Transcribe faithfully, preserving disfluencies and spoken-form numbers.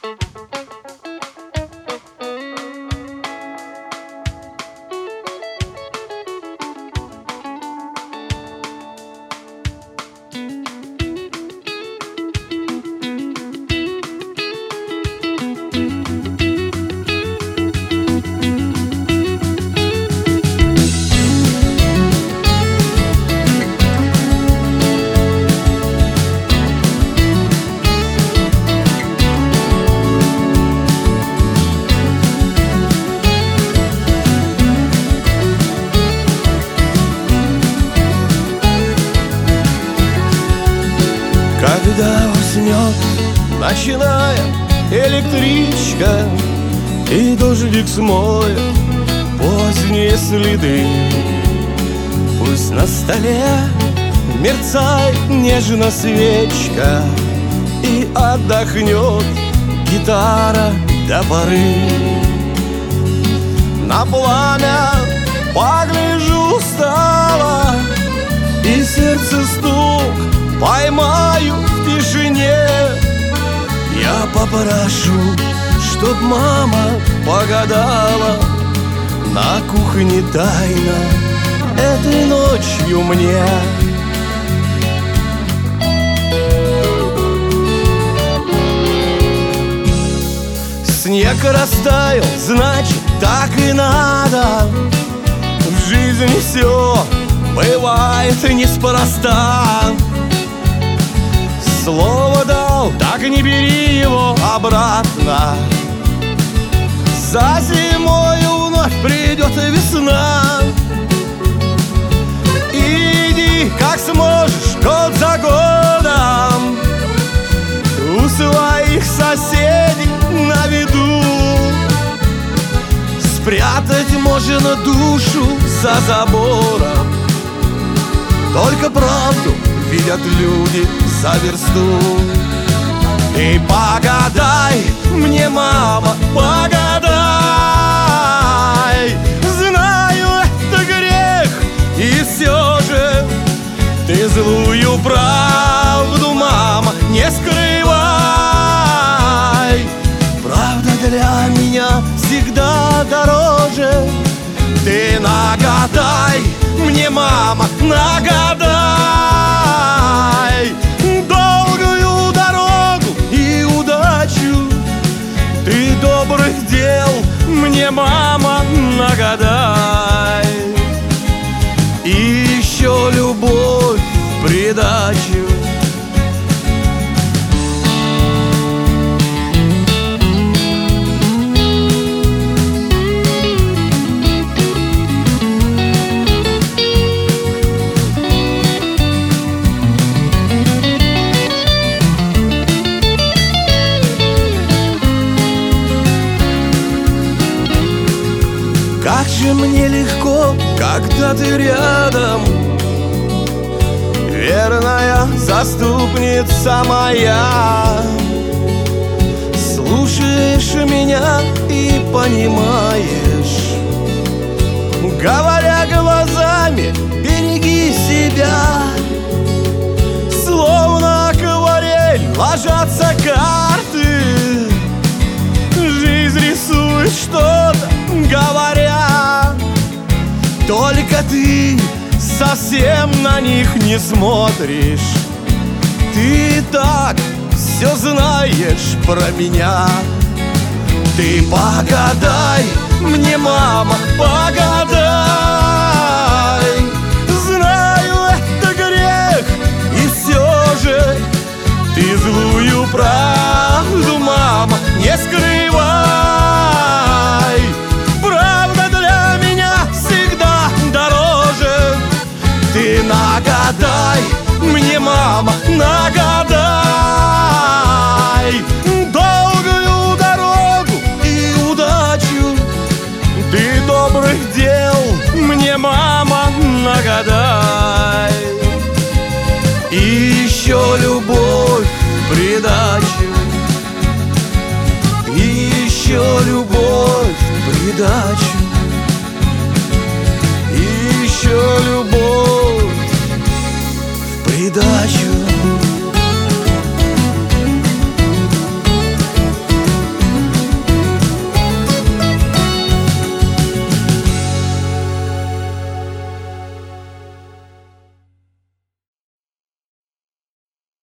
Когда уснет ночная электричка и дождик смоет поздние следы, пусть на столе мерцает нежно свечка и отдохнет гитара до поры. На пламя погляжу устало, и сердце стук поймаю в тишине. Я попрошу, чтоб мама погадала на кухне тайно этой ночью мне. Снег растаял, значит, так и надо. В жизни все бывает неспроста. Слово дал, так не бери его обратно. За зимою вновь придет весна. Иди, как сможешь, год за годом, у своих соседей на виду. Спрятать можно душу за забором, только правду видят люди за версту. И погадай мне, мама, погадай. Знаю, это грех, и все же ты злую правду, мама, не скрывай. Правда для меня всегда дороже. Ты нагадай мне, мама, нагадай долгую дорогу и удачу. Ты добрых дел мне, мама, нагадай. И еще любовь в придачу. Как же мне легко, когда ты рядом, верная заступница моя. Слушаешь меня и понимаешь, говоря глазами, береги себя. Словно акварель ложатся карты, жизнь рисует что-то, говоря, только ты совсем на них не смотришь. Ты так все знаешь про меня. Ты погадай мне, мама, погадай. Знаю, это грех, и все же ты злую правду, мама, не скрывай. Правда для меня всегда дороже. Ты нагадай мне, мама, нагадай долгую дорогу и удачу. Ты добрых дел мне, мама, нагадай. И еще любовь в придачу. И еще любовь в придачу. И еще любовь